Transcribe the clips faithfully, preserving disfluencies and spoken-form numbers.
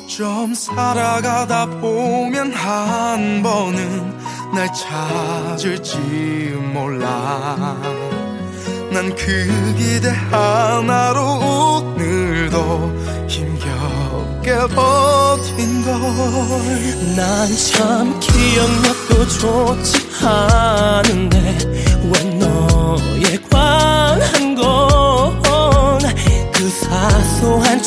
어쩜 살아가다 보면 한 번은 날 찾을지 몰라. 난 그 기대 하나로 오늘도 힘겹게 버틴 걸. 난 참 기억력도 좋지 않은데 왜 너에 관한 건 그 사소한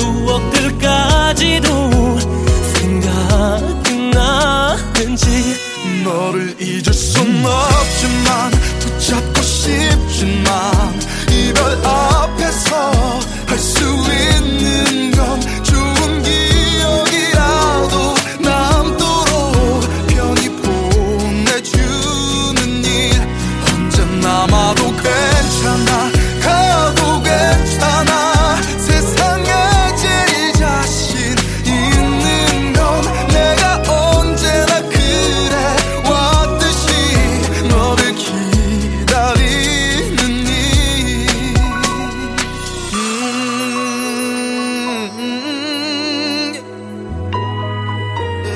추억들까지도 생각이 나는지. 너를 잊을 순 없지만 붙잡고 싶지만 이별 앞에서 할 수 있는 건 좋은 기억이라도 남도록 편히 보내주는 일. 혼자 남아도 괜찮아, 가도 괜찮아. 세상에 제일 자신 있는 건 내가 언제나 그래 왔듯이 너를 기다리는 일. 음, 예.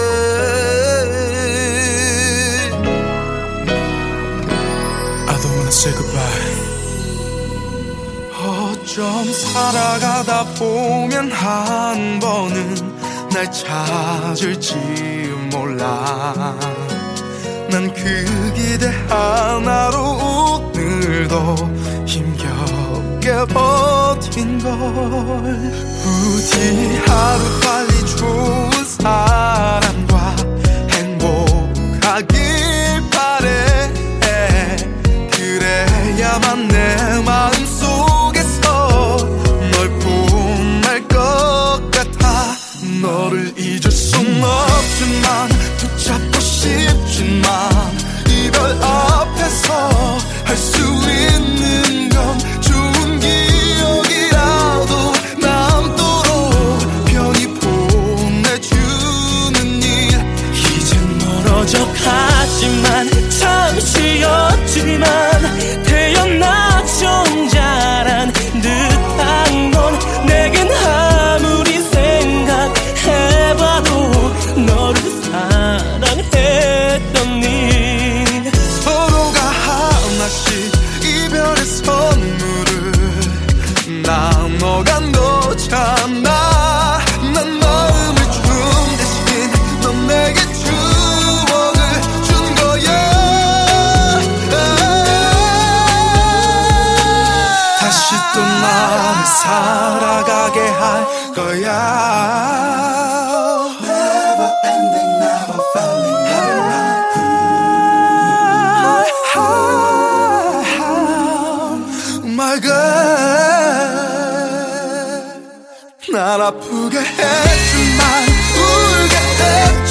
I don't wanna say goodbye. 어쩜 살아가다 보면 한 번은 날 찾을지 몰라. 난 그 기대 하나로 오늘도 힘겹게 버틴 걸. 부디 하루빨리 좋은 사람과 행복하길 바래. 그래야만 내 마음속에서 널 뽐낼 것 같아. 너를 잊을 순 없지만 붙잡고 싶지만 이별 앞에서 할 수 있는 건 좋은 기억이라도 남도록 편히 보내주는 일. 이젠 멀어져 가지만 잠시였지만 태어나 정자란 듯한 건 내겐 아무리 생각해봐도 너를 사랑했던 일. 서로가 하나씩 이별의 선물을 나눠간 거잖아. 난 마음을 준 대신 넌 내게 추억을 준 거야. 다시 또 나를 살아가게 할 거야. Never ending, never failing, my girl. 날 아프게 했지만 울게 했지만